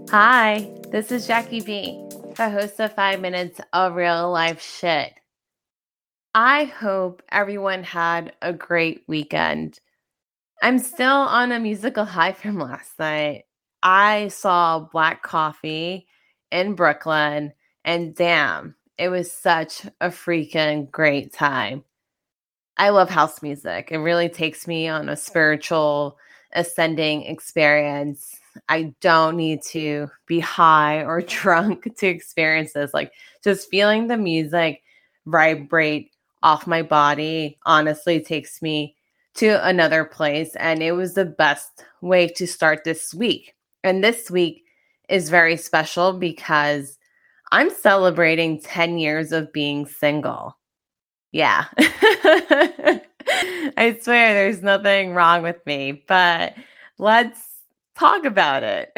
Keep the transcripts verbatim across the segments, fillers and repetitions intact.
Hi, this is Jackie B, the host of Five Minutes of Real Life Shit. I hope everyone had a great weekend. I'm still on a musical high from last night. I saw Black Coffee in Brooklyn, and damn, it was such a freaking great time. I love house music. It really takes me on a spiritual ascending experience. I don't need to be high or drunk to experience this. Like just feeling the music vibrate off my body honestly takes me to another place. And it was the best way to start this week. And this week is very special because I'm celebrating ten years of being single. Yeah. I swear there's nothing wrong with me, but let's talk about it.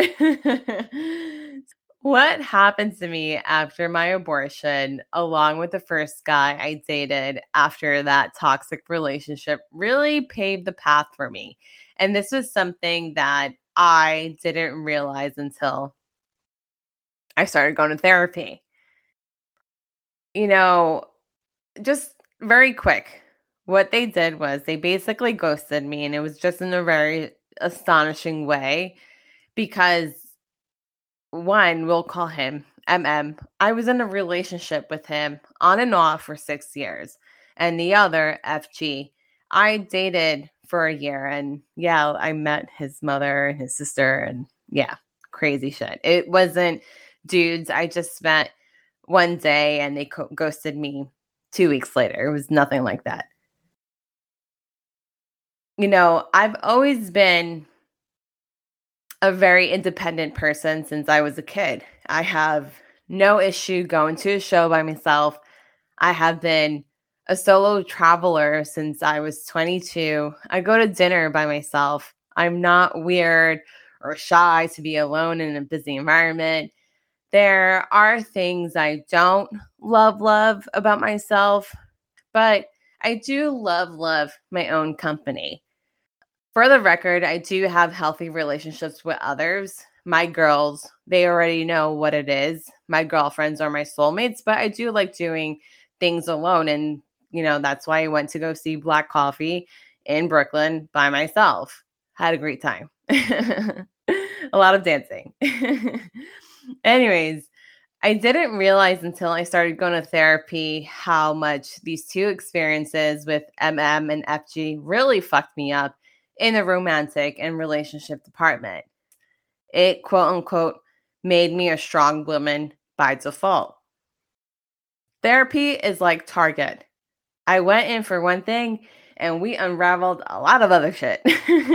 What happened to me after my abortion, along with the first guy I dated after that toxic relationship, really paved the path for me. And this was something that I didn't realize until I started going to therapy. You know, just very quick, what they did was they basically ghosted me, and it was just in a very astonishing way because one, we'll call him M M. I was in a relationship with him on and off for six years. And the other, F G, I dated for a year, and yeah, I met his mother and his sister, and yeah, crazy shit. It wasn't dudes I just met one day and they co- ghosted me two weeks later. It was nothing like that. You know, I've always been a very independent person since I was a kid. I have no issue going to a show by myself. I have been a solo traveler since I was twenty-two. I go to dinner by myself. I'm not weird or shy to be alone in a busy environment. There are things I don't love, love about myself, but I do love, love my own company. For the record, I do have healthy relationships with others. My girls, they already know what it is. My girlfriends are my soulmates, but I do like doing things alone. And, you know, that's why I went to go see Black Coffee in Brooklyn by myself. Had a great time. A lot of dancing. Anyways, I didn't realize until I started going to therapy how much these two experiences with M M and F G really fucked me up in the romantic and relationship department. It, quote unquote, made me a strong woman by default. Therapy is like Target. I went in for one thing and we unraveled a lot of other shit.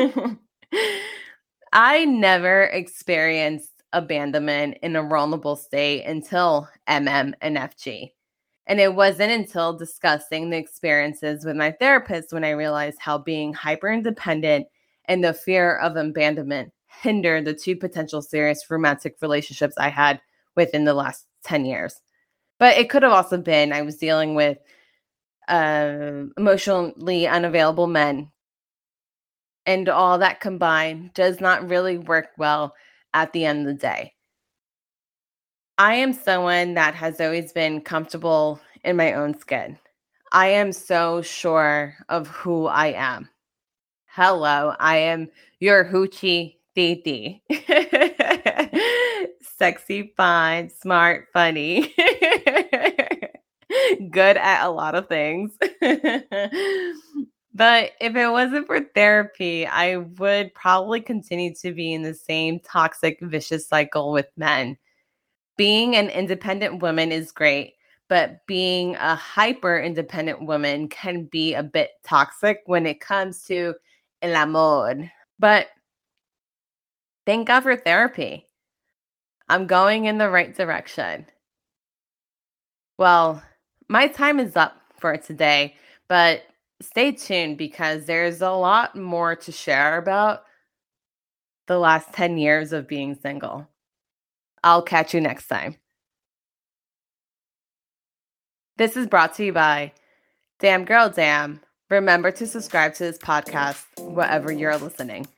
I never experienced abandonment in a vulnerable state until M M and F G. And it wasn't until discussing the experiences with my therapist when I realized how being hyper independent and the fear of abandonment hindered the two potential serious romantic relationships I had within the last ten years. But it could have also been I was dealing with uh, emotionally unavailable men. And all that combined does not really work well at the end of the day. I am someone that has always been comfortable in my own skin. I am so sure of who I am. Hello, I am your hoochie titi. Sexy, fine, smart, funny. Good at a lot of things. But if it wasn't for therapy, I would probably continue to be in the same toxic, vicious cycle with men. Being an independent woman is great, but being a hyper independent woman can be a bit toxic when it comes to el amor. But thank God for therapy. I'm going in the right direction. Well, my time is up for today, but stay tuned because there's a lot more to share about the last ten years of being single. I'll catch you next time. This is brought to you by Damn Girl Damn. Remember to subscribe to this podcast wherever you're listening.